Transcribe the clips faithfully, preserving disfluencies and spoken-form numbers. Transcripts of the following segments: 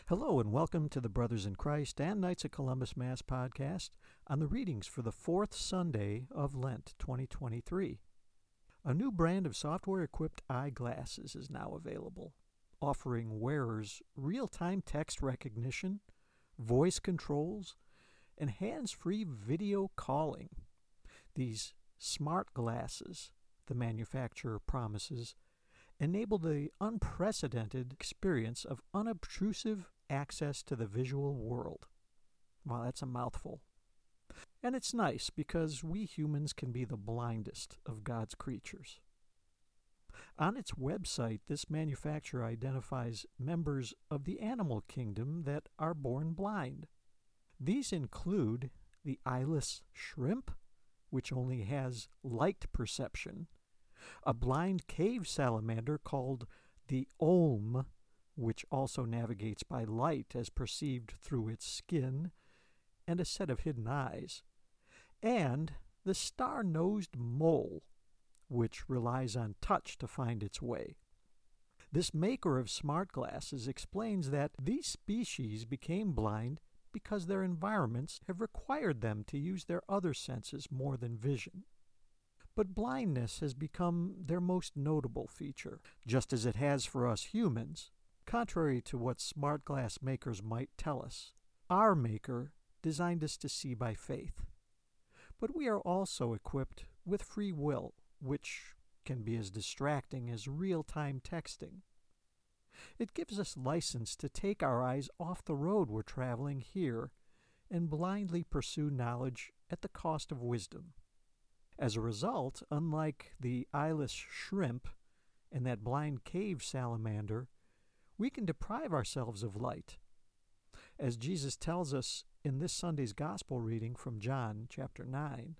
Hello and welcome to the Brothers in Christ and Knights of Columbus Mass podcast on the readings for the fourth Sunday of Lent twenty twenty-three. A new brand of software-equipped eyeglasses is now available, offering wearers real-time text recognition, voice controls, and hands-free video calling. These smart glasses, the manufacturer promises, enable the unprecedented experience of unobtrusive access to the visual world. Well, that's a mouthful. And it's nice because we humans can be the blindest of God's creatures. On its website, this manufacturer identifies members of the animal kingdom that are born blind. These include the eyeless shrimp, which only has light perception, a blind cave salamander called the olm, which also navigates by light as perceived through its skin, and a set of hidden eyes, and the star-nosed mole, which relies on touch to find its way. This maker of smart glasses explains that these species became blind because their environments have required them to use their other senses more than vision. But blindness has become their most notable feature, just as it has for us humans. Contrary to what smart glass makers might tell us, our Maker designed us to see by faith. But we are also equipped with free will, which can be as distracting as real-time texting. It gives us license to take our eyes off the road we're traveling here and blindly pursue knowledge at the cost of wisdom. As a result, unlike the eyeless shrimp and that blind cave salamander, we can deprive ourselves of light. As Jesus tells us in this Sunday's Gospel reading from John chapter nine,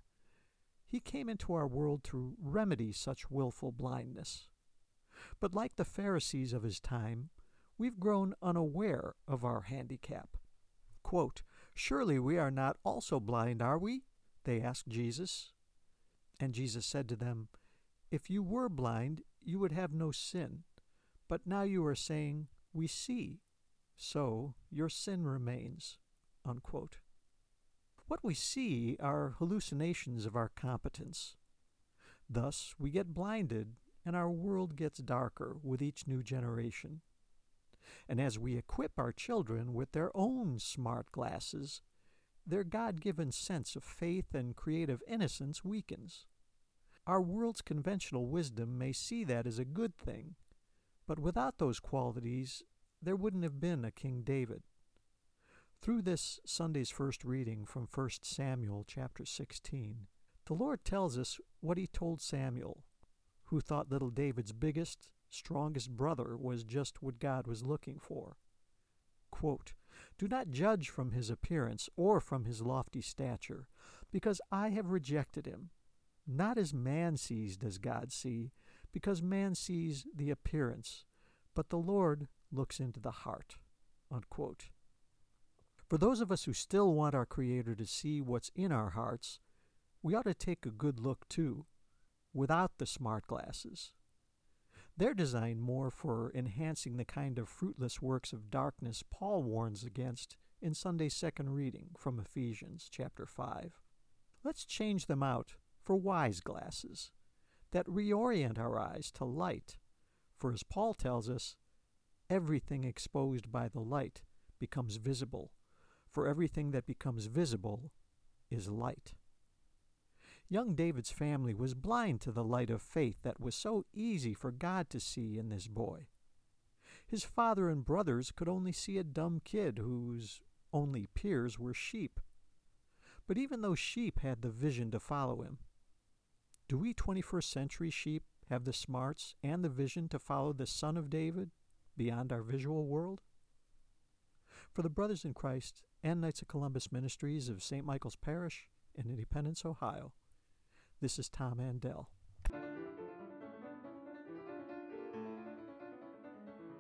he came into our world to remedy such willful blindness. But like the Pharisees of his time, we've grown unaware of our handicap. Quote, "Surely we are not also blind, are we?" they asked Jesus. And Jesus said to them, "If you were blind, you would have no sin. But now you are saying, 'We see,' so your sin remains." Unquote. What we see are hallucinations of our competence. Thus, we get blinded, and our world gets darker with each new generation. And as we equip our children with their own smart glasses, their God-given sense of faith and creative innocence weakens. Our world's conventional wisdom may see that as a good thing, but without those qualities, there wouldn't have been a King David. Through this Sunday's first reading from First Samuel chapter sixteen, the Lord tells us what he told Samuel, who thought little David's biggest, strongest brother was just what God was looking for. Quote, "Do not judge from his appearance or from his lofty stature, because I have rejected him. Not as man sees does God see, because man sees the appearance, but the Lord looks into the heart." Unquote. For those of us who still want our Creator to see what's in our hearts, we ought to take a good look too, without the smart glasses. They're designed more for enhancing the kind of fruitless works of darkness Paul warns against in Sunday's second reading from Ephesians chapter five. Let's change them out for wise glasses that reorient our eyes to light, for as Paul tells us, everything exposed by the light becomes visible, for everything that becomes visible is light. Young David's family was blind to the light of faith that was so easy for God to see in this boy. His father and brothers could only see a dumb kid whose only peers were sheep. But even those sheep had the vision to follow him. Do we twenty-first century sheep have the smarts and the vision to follow the Son of David beyond our visual world? For the Brothers in Christ and Knights of Columbus Ministries of Saint Michael's Parish in Independence, Ohio, this is Tom Andel.